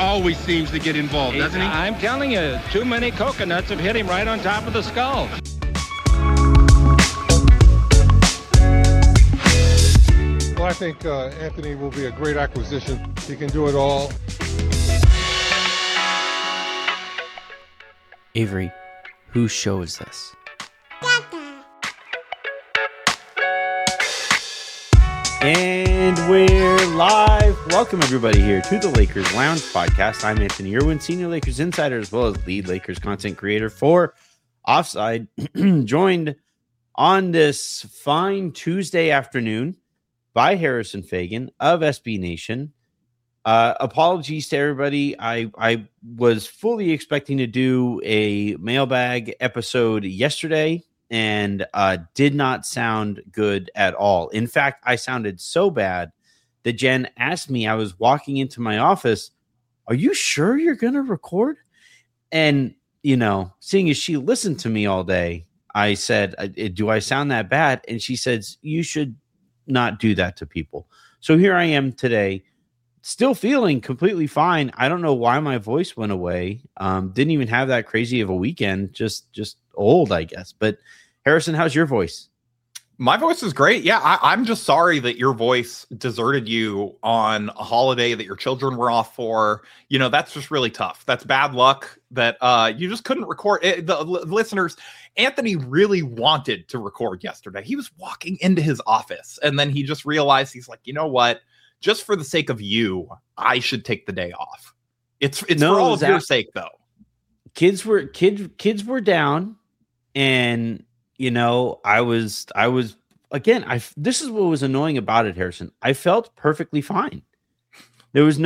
always seems to get involved, doesn't he? I'm telling you, too many coconuts have hit him right on top of the skull. Well, I think Anthony will be a great acquisition. He can do it all. Avery, whose show is this? And we're live. Welcome, everybody, here to the Lakers Lounge podcast. I'm Anthony Irwin, senior Lakers insider, as well as lead Lakers content creator for Offside. Joined on this fine Tuesday afternoon by Harrison Fagan of SB Nation. Apologies to everybody. I was fully expecting to do a mailbag episode yesterday and did not sound good at all. In fact, I sounded so bad that Jen asked me, I was walking into my office, "Are you sure you're going to record?" And, you know, seeing as she listened to me all day, I said, "Do I sound that bad?" And she says, "You should not do that to people." So here I am today, still feeling completely fine. I don't know why my voice went away. Didn't even have that crazy of a weekend. Just old, I guess. But Harrison, how's your voice? My voice is great. Yeah, I'm just sorry that your voice deserted you on a holiday that your children were off for. You know, that's just really tough. That's bad luck that you just couldn't record. Listeners, Anthony really wanted to record yesterday. He was walking into his office and then he just realized, he's like, you know what? Just for the sake of you, I should take the day off. It's for all of your sake, though. Kids were down, and you know, I was again. This is what was annoying about it, Harrison. I felt perfectly fine. There was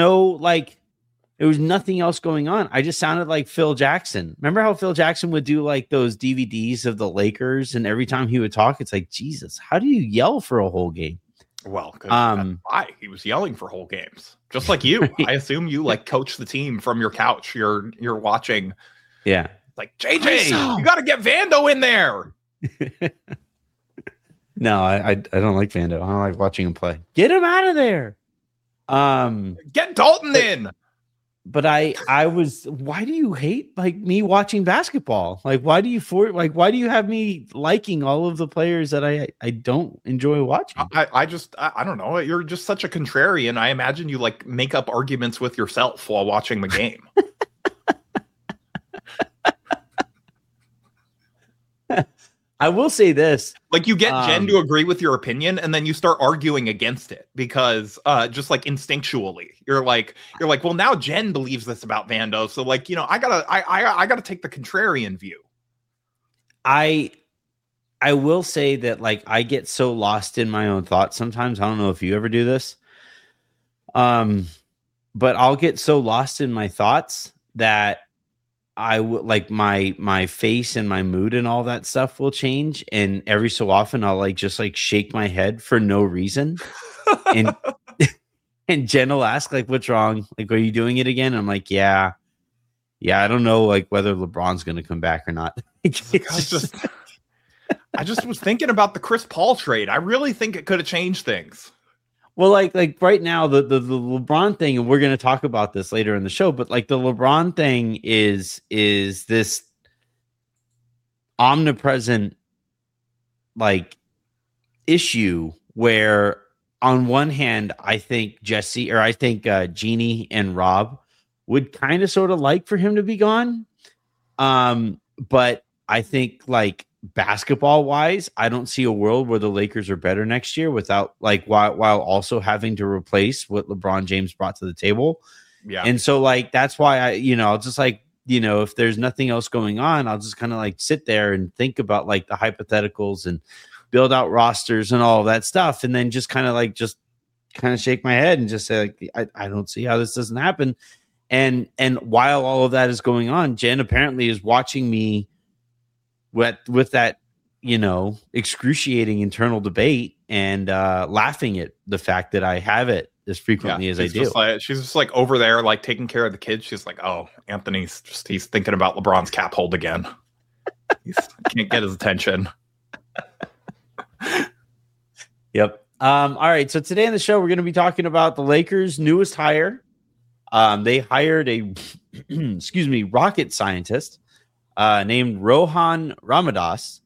nothing else going on. I just sounded like Phil Jackson. Remember how Phil Jackson would do like those DVDs of the Lakers, and every time he would talk, it's like, Jesus, how do you yell for a whole game? Well, why he was yelling for whole games, just like you. I assume you like coach the team from your couch. You're watching. Yeah, like JJ, you got to get Vando in there. No, I don't like Vando. I don't like watching him play. Get him out of there. Get Dalton in. But I was. Why do you hate like me watching basketball? Like, why do you have me liking all of the players that I don't enjoy watching? I don't know. You're just such a contrarian. I imagine you like make up arguments with yourself while watching the game. I will say this. Like you get Jen to agree with your opinion and then you start arguing against it because just like instinctually you're like, well, now Jen believes this about Vando. So like, you know, I gotta take the contrarian view. I will say that like I get so lost in my own thoughts sometimes. I don't know if you ever do this. But I'll get so lost in my thoughts that I would like my face and my mood and all that stuff will change. And every so often I'll like just like shake my head for no reason. And Jen will ask like, "What's wrong? Like, are you doing it again?" I'm like, yeah. I don't know like whether LeBron's going to come back or not. I just was thinking about the Chris Paul trade. I really think it could have changed things. Well, like right now, the LeBron thing, and we're going to talk about this later in the show, but like the LeBron thing is this omnipresent like issue where on one hand, I think Jeannie and Rob would kind of sort of like for him to be gone. But I think like basketball wise, I don't see a world where the Lakers are better next year without like while also having to replace what LeBron James brought to the table. Yeah. And so like that's why I'll just like, you know, if there's nothing else going on, I'll just kind of like sit there and think about like the hypotheticals and build out rosters and all of that stuff. And then just kind of shake my head and just say like, I don't see how this doesn't happen. And while all of that is going on, Jen apparently is watching me with that, you know, excruciating internal debate and laughing at the fact that I have it as frequently as I do. She's just like over there, like taking care of the kids. She's like, "Oh, Anthony's he's thinking about LeBron's cap hold again. He can't get his attention." Yep. All right. So today on the show, we're going to be talking about the Lakers' newest hire, They hired a rocket scientist named Rohan Ramadas.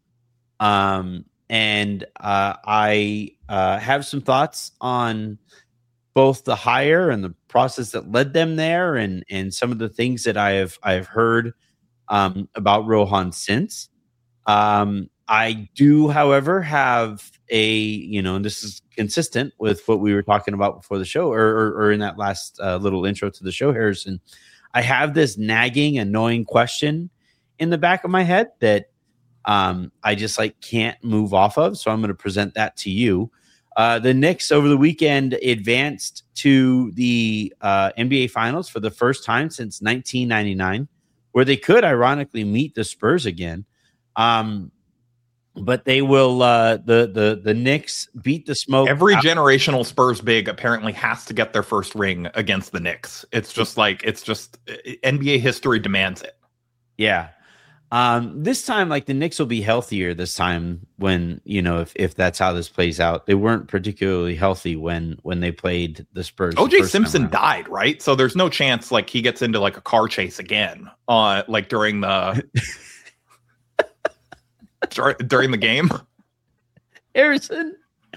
And I have some thoughts on both the hire and the process that led them there, and some of the things that I've heard about Rohan since. I do, however, have and this is consistent with what we were talking about before the show, or in that last little intro to the show, Harrison. I have this nagging, annoying question in the back of my head that I just can't move off of. So I'm going to present that to you. The Knicks over the weekend advanced to the NBA Finals for the first time since 1999, where they could ironically meet the Spurs again. But they will. The Knicks beat the smoke. Every generational Spurs big apparently has to get their first ring against the Knicks. It's just NBA history demands it. Yeah. This time, the Knicks will be healthier this time when, if that's how this plays out. They weren't particularly healthy when they played the Spurs. OJ Simpson died, right? So there's no chance he gets into a car chase again during the during the game. Harrison,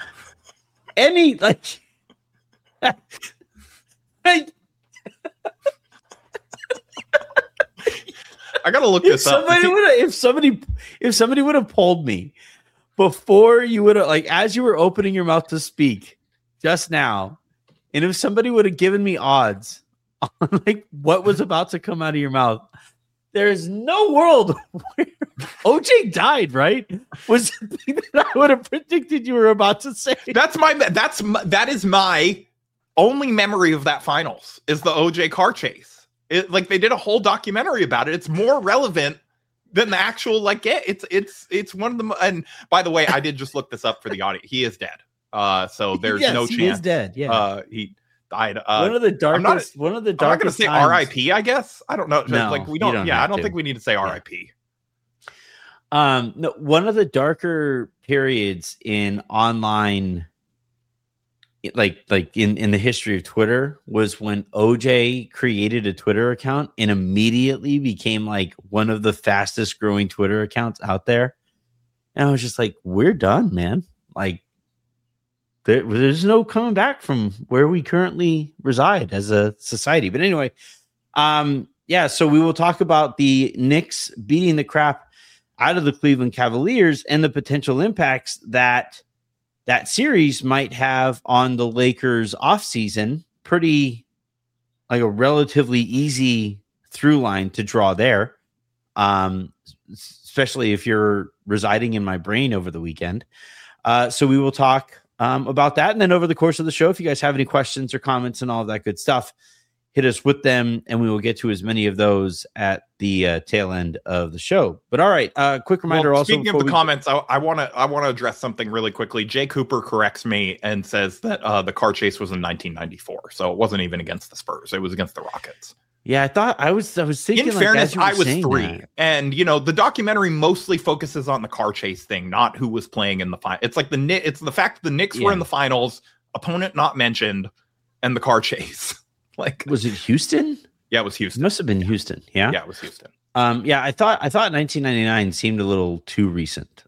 I gotta look this up. If somebody would have polled me before you would have, as you were opening your mouth to speak just now, and if somebody would have given me odds on what was about to come out of your mouth, there's no world where OJ died, right? Was the thing that I would have predicted you were about to say. That is my only memory of that finals is the OJ car chase. They did a whole documentary about it. It's more relevant than the actual it's one of them. And by the way, I did just look this up for the audience. He is dead. So there's no chance. He is dead. Yeah. He died. One of the darkest. I'm not going to say R.I.P. I guess I don't know. No, we don't. Yeah, I don't think we need to say R.I.P. No, one of the darker periods in online, in the history of Twitter, was when OJ created a Twitter account and immediately became one of the fastest growing Twitter accounts out there. And I was just we're done, man. There's no coming back from where we currently reside as a society. But anyway, so we will talk about the Knicks beating the crap out of the Cleveland Cavaliers and the potential impacts that series might have on the Lakers offseason. Pretty a relatively easy through line to draw there, especially if you're residing in my brain over the weekend. So we will talk about that. And then over the course of the show, if you guys have any questions or comments and all of that good stuff, hit us with them, and we will get to as many of those at the tail end of the show. But all right, quick reminder. Also, speaking of the comments, I want to address something really quickly. Jay Cooper corrects me and says that the car chase was in 1994, so it wasn't even against the Spurs; it was against the Rockets. Yeah, I was thinking. In fairness, I was 3, and the documentary mostly focuses on the car chase thing, not who was playing in the final. It's it's the fact that the Knicks were in the finals, opponent not mentioned, and the car chase. Was it Houston? Yeah, it was Houston. It must have been Houston. Yeah, it was Houston. I thought 1999 seemed a little too recent.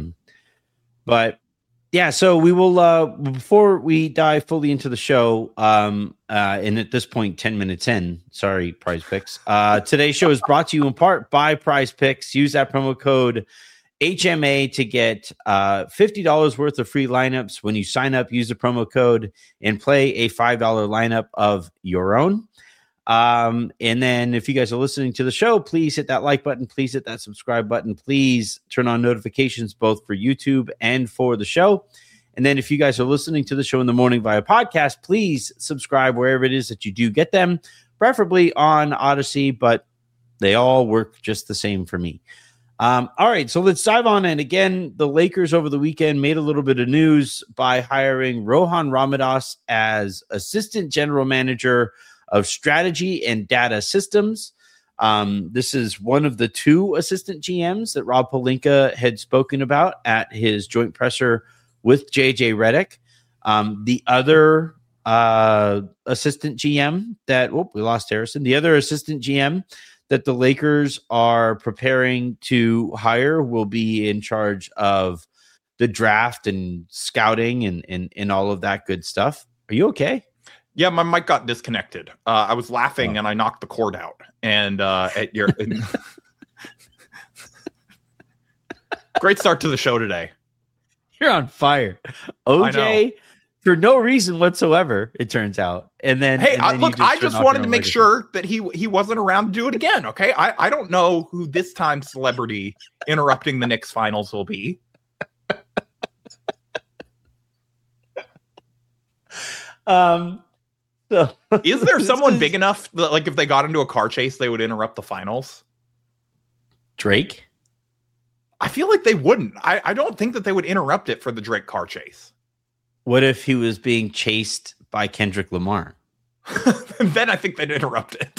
But yeah, so we will before we dive fully into the show. And at this point, 10 minutes in. Sorry, Prize Picks. Today's show is brought to you in part by Prize Picks. Use that promo code HMA to get $50 worth of free lineups when you sign up. Use the promo code and play a $5 lineup of your own. And then if you guys are listening to the show, please hit that like button. Please hit that subscribe button. Please turn on notifications both for YouTube and for the show. And then if you guys are listening to the show in the morning via podcast, please subscribe wherever it is that you do get them, preferably on Odyssey, but they all work just the same for me. All right, so let's dive on. And again, the Lakers over the weekend made a little bit of news by hiring Rohan Ramadas as assistant general manager of strategy and data systems. This is one of the 2 assistant GMs that Rob Pelinka had spoken about at his joint presser with JJ Redick. The other assistant GM that we lost Harrison. The other assistant GM that the Lakers are preparing to hire will be in charge of the draft and scouting and all of that good stuff. Are you okay? Yeah, my mic got disconnected. I was laughing and I knocked the cord out. And at your great start to the show today. You're on fire, OJ, for no reason whatsoever. It turns out, and then look, I just wanted to make sure that he wasn't around to do it again. Okay, I don't know who this time celebrity interrupting the Knicks finals will be. So, is there someone big enough that, like, if they got into a car chase, they would interrupt the finals? Drake? I feel like they wouldn't. I don't think that they would interrupt it for the Drake car chase. What if he was being chased by Kendrick Lamar? Then I think they'd interrupt it.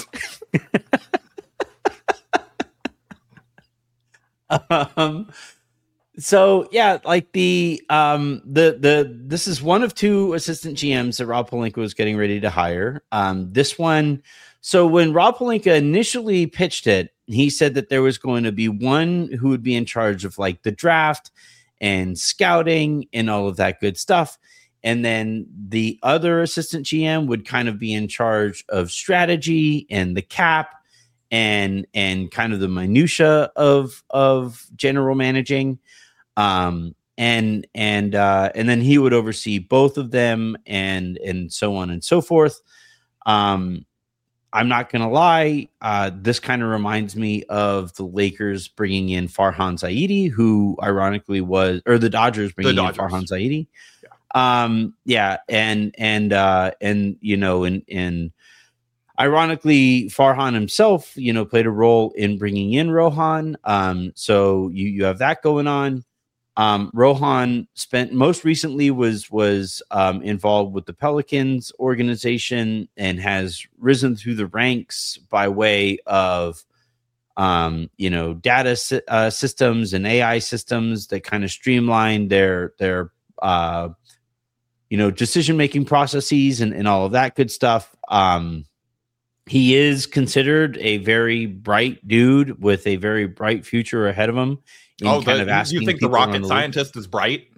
So yeah, like the this is one of two assistant GMs that Rob Pelinka was getting ready to hire. This one, so when Rob Pelinka initially pitched it, he said that there was going to be one who would be in charge of like the draft and scouting and all of that good stuff. And then the other assistant GM would kind of be in charge of strategy and the cap and kind of the minutia of general managing. And then he would oversee both of them and so on and so forth. I'm not going to lie. This kind of reminds me of the Lakers bringing in Farhan Zaidi, who ironically was, or the Dodgers bringing in Farhan Zaidi. Yeah. And you know, and ironically, Farhan himself, you know, played a role in bringing in Rohan. So you have that going on. Rohan spent most recently was involved with the Pelicans organization and has risen through the ranks by way of, you know, data systems and AI systems that kind of streamline their you know, decision-making processes and all of that good stuff. He is considered a very bright dude with a very bright future ahead of him. You think the rocket scientist is bright?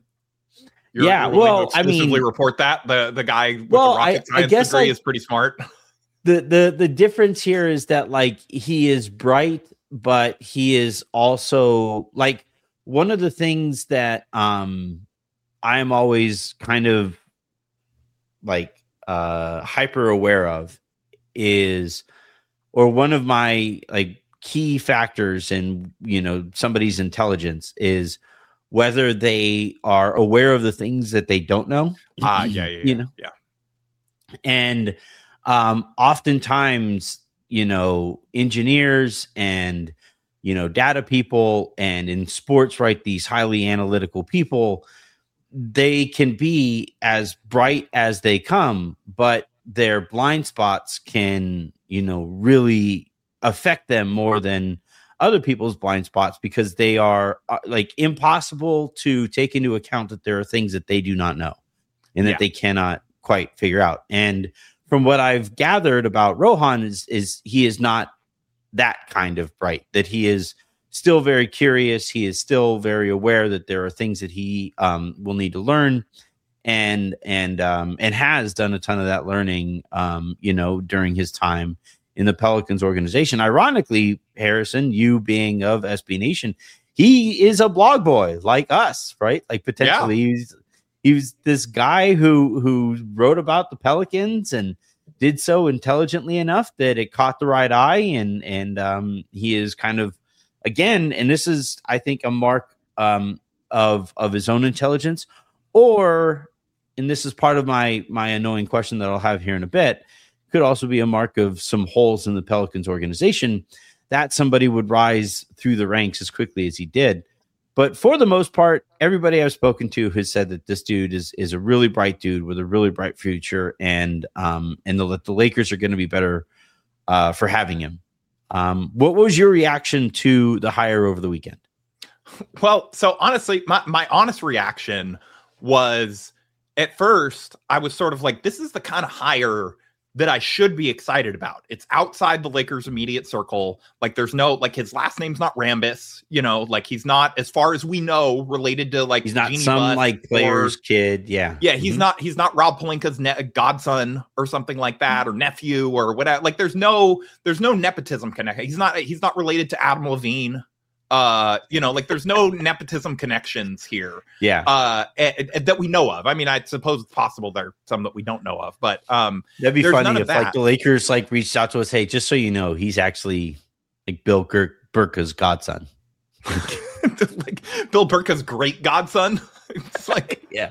Well, I mean, report that the guy with the rocket science degree is pretty smart. The difference here is that, like, he is bright, but he is also, like, one of the things that I'm always kind of like hyper aware of is, or one of my like key factors in, you know, somebody's intelligence is whether they are aware of the things that they don't know. You know? Yeah. And oftentimes, you know, engineers and, you know, data people and in sports, right, these highly analytical people, they can be as bright as they come, but their blind spots can, you know, really affect them more than other people's blind spots because they are like impossible to take into account that there are things that they do not know and that they cannot quite figure out. And from what I've gathered about Rohan is he is not that kind of bright, that he is still very curious. He is still very aware that there are things that he will need to learn and has done a ton of that learning, you know, during his time in the Pelicans organization. Ironically, Harrison, you being of SB Nation, he is a blog boy like us, right? Like potentially he's this guy who wrote about the Pelicans and did so intelligently enough that it caught the right eye. And he is kind of, again, and this is, I think, a mark of his own intelligence, and this is part of my annoying question that I'll have here in a bit, could also be a mark of some holes in the Pelicans organization, that somebody would rise through the ranks as quickly as he did. But for the most part, everybody I've spoken to has said that this dude is a really bright dude with a really bright future, and the Lakers are going to be better for having him. What was your reaction to the hire over the weekend? Well, so honestly, my honest reaction was at first I was sort of like, this is the kind of hire that I should be excited about. It's outside the Lakers' immediate circle. Like there's no, like his last name's not Rambis, you know, like he's not, as far as we know, related to like, he's not Jeannie some Buss like player's kid. Yeah. Yeah. He's not Rob Pelinka's godson or something like that, or nephew or whatever. Like there's no nepotism connection. He's not related to Adam Levine. You know, like there's no nepotism connections here. Yeah. That we know of. I mean, I suppose it's possible there are some that we don't know of, but that'd be funny if like the Lakers like reached out to us, hey, just so you know, he's actually like Bill Burka's godson. Like Bill Burka's great godson. It's like, yeah.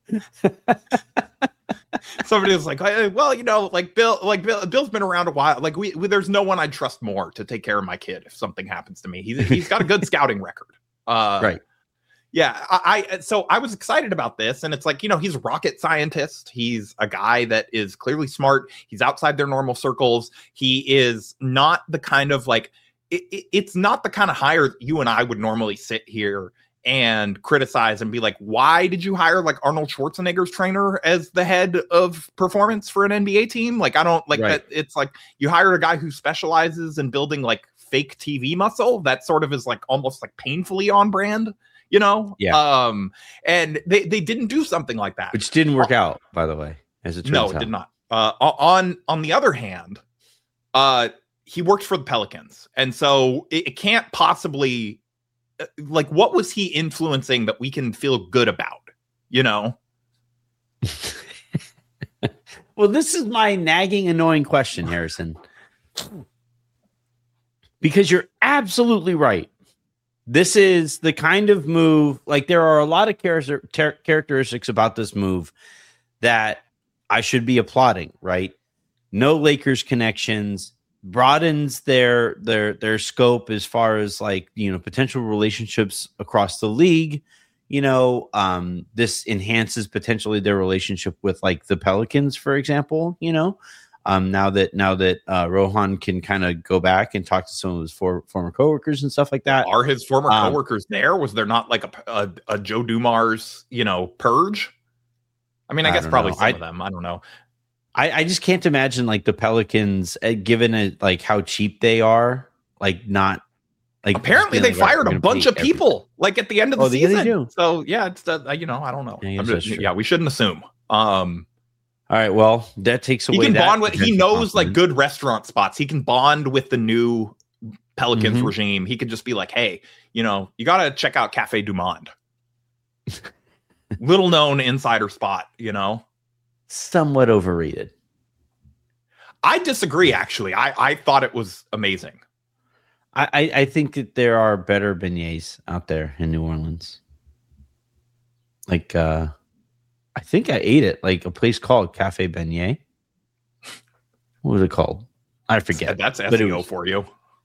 Somebody was like, well, you know, Bill's been around a while. Like there's no one I'd trust more to take care of my kid if something happens to me. He's got a good scouting record. Right. Yeah. So I was excited about this, and it's like, you know, he's a rocket scientist. He's a guy that is clearly smart. He's outside their normal circles. He is not the kind of like, it's not the kind of hire that you and I would normally sit here and criticize and be like, why did you hire like Arnold Schwarzenegger's trainer as the head of performance for an NBA team? Like, I don't like that. It's like you hired a guy who specializes in building like fake TV muscle. That sort of is like almost like painfully on brand, you know? Yeah. And they didn't do something like that. Which didn't work out, by the way, as it turns out. No, it did not. On the other hand, he worked for the Pelicans. And so it can't possibly, like, what was he influencing that we can feel good about, you know? Well, this is my nagging, annoying question, Harrison. Because you're absolutely right. This is the kind of move, like there are a lot of characteristics about this move that I should be applauding, right? No Lakers connections, broadens their scope as far as like, you know, potential relationships across the league. You know, this enhances potentially their relationship with like the Pelicans, for example, you know, now that Rohan can kind of go back and talk to some of his former coworkers and stuff like that. Are his former coworkers there? Was there not like a Joe Dumars, you know, purge? I mean, I guess probably some of them. I don't know. I just can't imagine like the Pelicans, given it like how cheap they are, like not like apparently they fired a bunch of people like at the end of the season. They do. So yeah, it's you know, I don't know. We shouldn't assume. All right, well, that takes away. He can bond with. He knows like good restaurant spots. He can bond with the new Pelicans regime. He could just be like, hey, you know, you got to check out Cafe Du Monde. Little known insider spot, you know. Somewhat overrated. I disagree, actually. I thought it was amazing. I think that there are better beignets out there in New Orleans. Like, I think I ate it, like a place called Cafe Beignet. What was it called? I forget. That's SEO for you.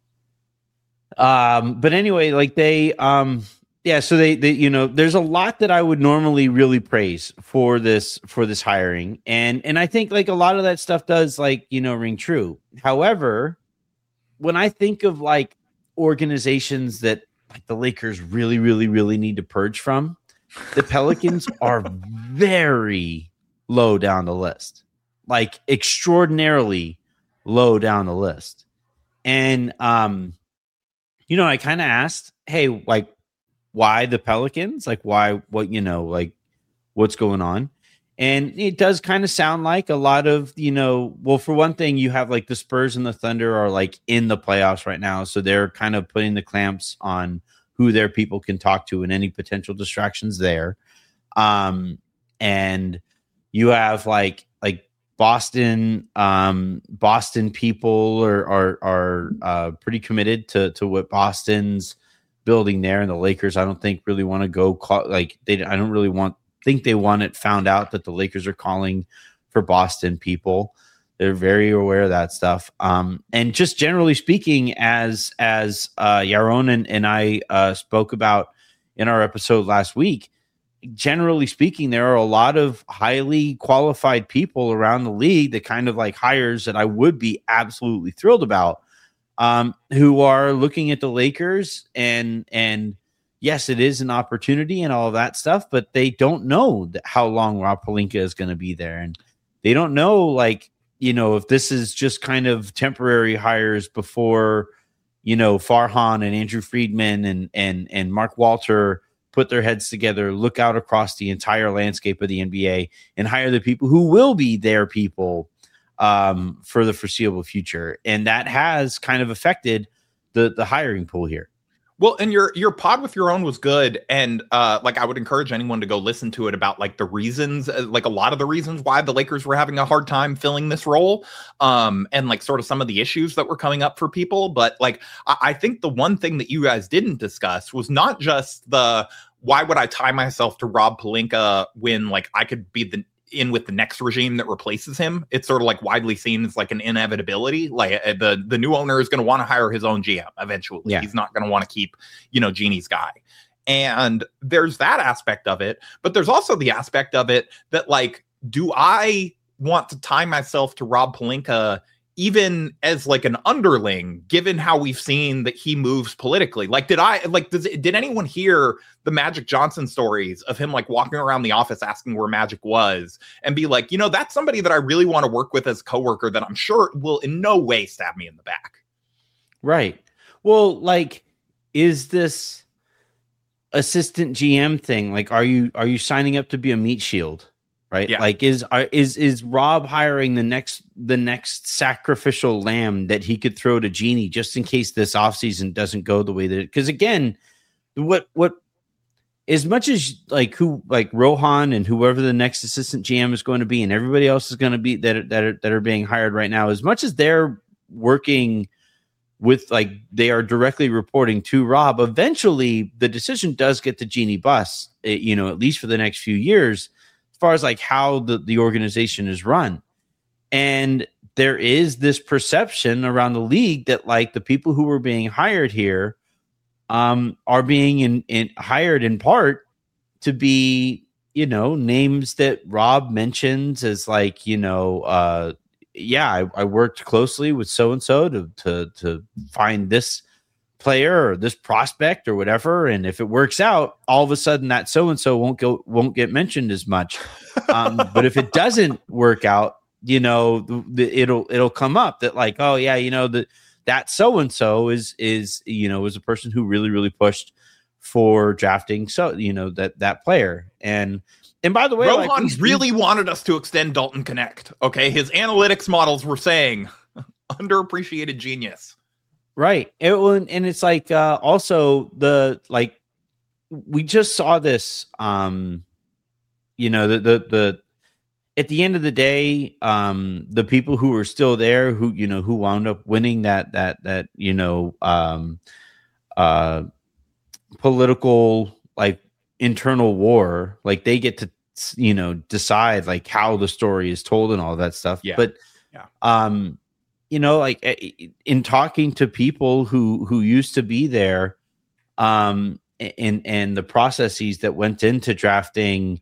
But anyway, like they, yeah, so they, you know, there's a lot that I would normally really praise for this hiring. And I think like a lot of that stuff does like, you know, ring true. However, when I think of like organizations that like the Lakers really, really, really need to purge from, the Pelicans are very low down the list, like extraordinarily low down the list. And, you know, I kind of asked, hey, like, why the Pelicans? Like, why, what, you know, like what's going on? And it does kind of sound like a lot of, you know, well, for one thing, you have like the Spurs and the Thunder are like in the playoffs right now. So they're kind of putting the clamps on who their people can talk to and any potential distractions there. And you have like Boston people are pretty committed to what Boston's building there, and the Lakers I don't think really want to go I don't really think they want it found out that the Lakers are calling for Boston people. They're very aware of that stuff. And just generally speaking, as Yaron and I spoke about in our episode last week, generally speaking, there are a lot of highly qualified people around the league that kind of like hires that I would be absolutely thrilled about, who are looking at the Lakers and yes, it is an opportunity and all of that stuff, but they don't know how long Rob Pelinka is going to be there. And they don't know, like, you know, if this is just kind of temporary hires before, you know, Farhan and Andrew Friedman and Mark Walter put their heads together, look out across the entire landscape of the NBA and hire the people who will be their people for the foreseeable future. And that has kind of affected the hiring pool here. Well, and your pod with your own was good, and like I would encourage anyone to go listen to it about like the reasons, like a lot of the reasons why the Lakers were having a hard time filling this role, and like sort of some of the issues that were coming up for people. But like I think the one thing that you guys didn't discuss was not just the why would I tie myself to Rob Pelinka when like I could be in with the next regime that replaces him. It's sort of like widely seen as like an inevitability. Like the new owner is going to want to hire his own GM eventually. Yeah. He's not going to want to keep, you know, Jeannie's guy. And there's that aspect of it, but there's also the aspect of it that like, do I want to tie myself to Rob Pelinka even as like an underling, given how we've seen that he moves politically? Like, did anyone hear the Magic Johnson stories of him like walking around the office asking where Magic was and be like, you know, that's somebody that I really want to work with as a coworker that I'm sure will in no way stab me in the back. Right. Well, like, is this assistant GM thing, like, are you signing up to be a meat shield? Right. Yeah. Like is Rob hiring the next sacrificial lamb that he could throw to Jeannie just in case this offseason doesn't go the way that it, because again, what as much as like Rohan and whoever the next assistant GM is going to be and everybody else is going to be that are being hired right now, as much as they're working with, like, they are directly reporting to Rob, eventually the decision does get to Jeannie Buss, you know, at least for the next few years, as far as like how the organization is run. And there is this perception around the league that like the people who were being hired here are being hired in part to be, you know, names that Rob mentions as like, you know, I worked closely with so-and-so to find this player or this prospect or whatever, and if it works out, all of a sudden that so-and-so won't get mentioned as much. But if it doesn't work out, you know, it'll come up that like, oh yeah, you know, that so-and-so is you know, is a person who really pushed for drafting, so you know, that player. And by the way, Rohan like, really wanted us to extend Dalton Connect. Okay, his analytics models were saying underappreciated genius. Right. And it's like also the, like, we just saw this, you know, the at the end of the day, the people who were still there, who, you know, who wound up winning that, you know, political, like, internal war, like, they get to, you know, decide like how the story is told and all that stuff. Yeah. But, you know, like in talking to people who used to be there, and the processes that went into drafting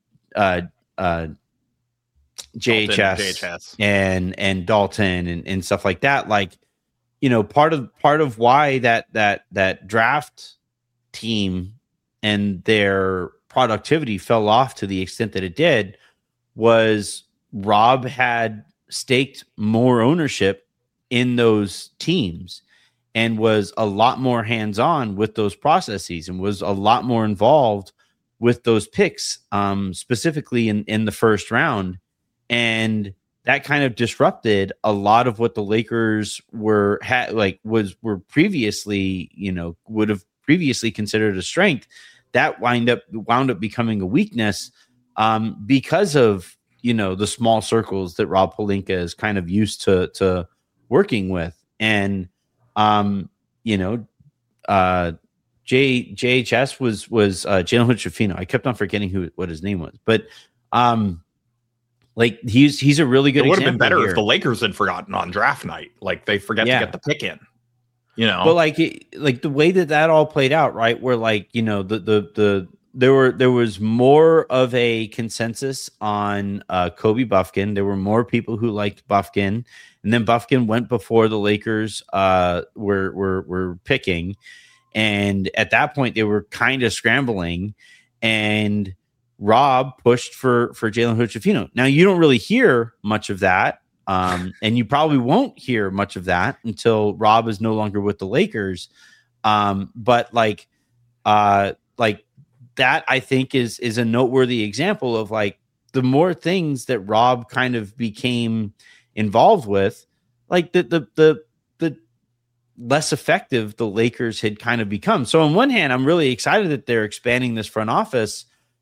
JHS and Dalton and stuff like that, like, you know, part of why that draft team and their productivity fell off to the extent that it did was Rob had staked more ownership in those teams and was a lot more hands-on with those processes and was a lot more involved with those picks, specifically in the first round. And that kind of disrupted a lot of what the Lakers were previously, you know, would have previously considered a strength. That wound up becoming a weakness because of, you know, the small circles that Rob Pelinka is kind of used to working with. And, you know, JHS was Jalen Hood-Schifino. I kept on forgetting what his name was, but, like, he's a really good example. It would have been better if the Lakers had forgotten on draft night. Like, they forget to get the pick in, you know, but like the way that all played out, right? Where, like, you know, there was more of a consensus on Kobe Bufkin. There were more people who liked Bufkin, and then Bufkin went before the Lakers were picking, And at that point, they were kind of scrambling, and Rob pushed for Jalen Hood-Schifino. Now, you don't really hear much of that, and you probably won't hear much of that until Rob is no longer with the Lakers. But like that, I think is a noteworthy example of like the more things that Rob kind of became involved with, like the less effective the Lakers had kind of become. So on one hand, I'm really excited that they're expanding this front office,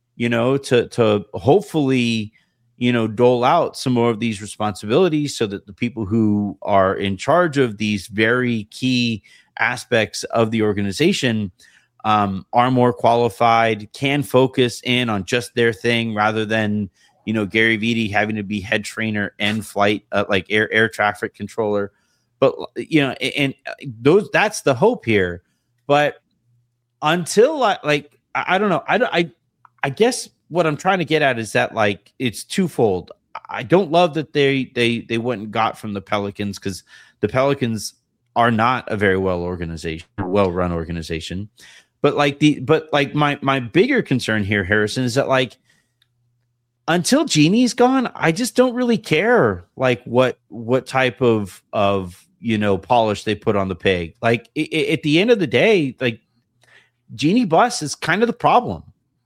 to hopefully, dole out some more of these responsibilities so that the people who are in charge of these very key aspects of the organization are more qualified, can focus in on just their thing rather than, Gary Vitti having to be head trainer and flight, like air traffic controller. But, and that's the hope here. But until I don't know, I guess what I'm trying to get at is that like it's twofold. I don't love that they went and got from the Pelicans, because the Pelicans are not a very well run organization. But my bigger concern here, Harrison, is that like until Jeanie's gone, I just don't really care like what type of polish they put on the pig. Like at the end of the day, like Jeanie Buss is kind of the problem,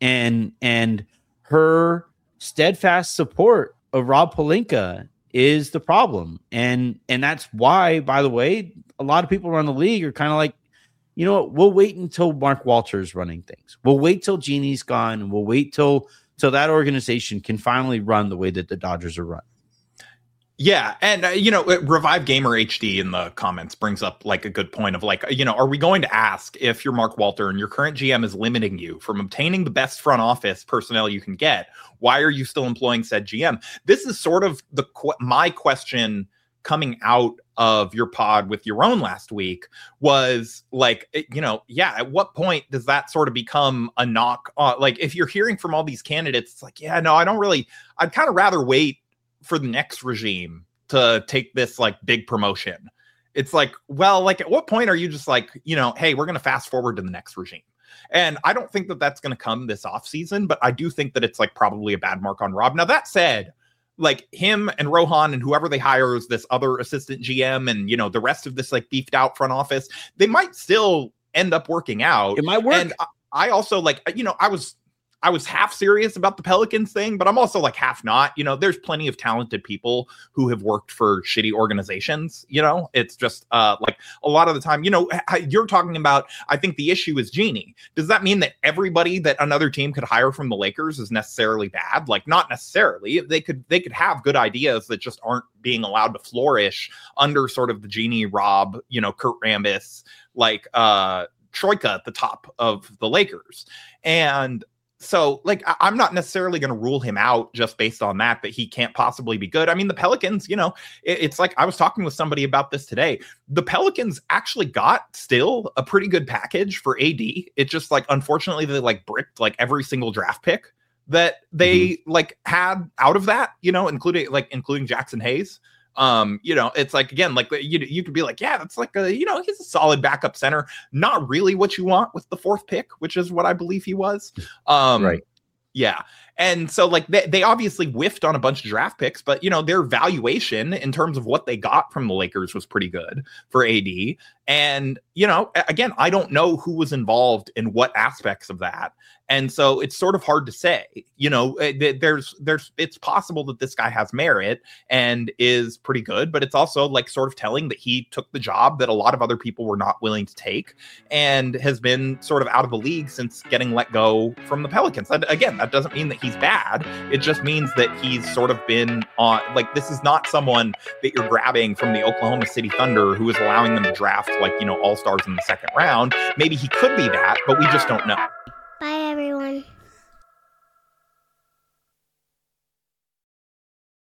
and her steadfast support of Rob Pelinka is the problem. And that's why, by the way, a lot of people around the league are kind of like, you know what, we'll wait until Mark Walter's running things. We'll wait till Jeanie's gone, and we'll wait till that organization can finally run the way that the Dodgers are run. Yeah. And, Revive Gamer HD in the comments brings up like a good point of like, are we going to ask if you're Mark Walter and your current GM is limiting you from obtaining the best front office personnel you can get? Why are you still employing said GM? This is sort of my question coming out of your pod with your own last week was like, at what point does that sort of become a knock? Like if you're hearing from all these candidates, it's like, yeah, no, I'd kind of rather wait for the next regime to take this like big promotion. It's like, well, like at what point are you just like, hey, we're going to fast forward to the next regime? And I don't think that that's going to come this offseason, but I do think that it's like probably a bad mark on Rob. Now that said, like him and Rohan and whoever they hire as this other assistant GM and, the rest of this like beefed out front office, they might still end up working out. It might work. And I also like, I was half serious about the Pelicans thing, but I'm also like half not. There's plenty of talented people who have worked for shitty organizations. It's just like a lot of the time, you're talking about, I think the issue is Jeanie. Does that mean that everybody that another team could hire from the Lakers is necessarily bad? Like not necessarily. They could have good ideas that just aren't being allowed to flourish under sort of the Jeanie, Rob, Kurt Rambis, like troika at the top of the Lakers. And so, like, I'm not necessarily going to rule him out just based on that he can't possibly be good. I mean, the Pelicans, it's like I was talking with somebody about this today. The Pelicans actually got still a pretty good package for AD. It just like, unfortunately, they like bricked like every single draft pick that they like had out of that, including Jackson Hayes. It's like, again, like you could be like, yeah, that's like he's a solid backup center. Not really what you want with the fourth pick, which is what I believe he was. Right. Yeah. And so like they obviously whiffed on a bunch of draft picks, but their valuation in terms of what they got from the Lakers was pretty good for AD. And, again, I don't know who was involved in what aspects of that. And so it's sort of hard to say, it's possible that this guy has merit and is pretty good, but it's also like sort of telling that he took the job that a lot of other people were not willing to take and has been sort of out of the league since getting let go from the Pelicans. Again, that doesn't mean that he's bad. It just means that he's sort of been on, like, this is not someone that you're grabbing from the Oklahoma City Thunder who is allowing them to draft like, all-stars in the second round. Maybe he could be that, but we just don't know. Bye, everyone.